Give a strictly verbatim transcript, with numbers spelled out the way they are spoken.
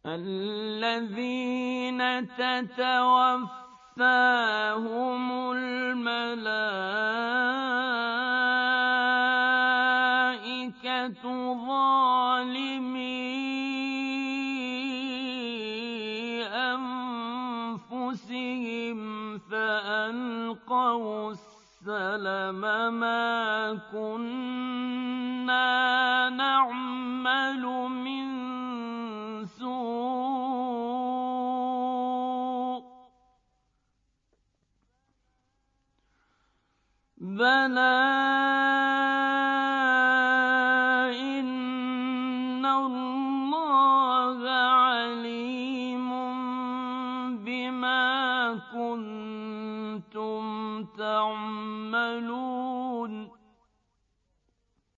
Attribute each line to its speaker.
Speaker 1: الذين تتوفاهم الملائكة ظالمي أنفسهم فألقوا السلم ما كنا نعمل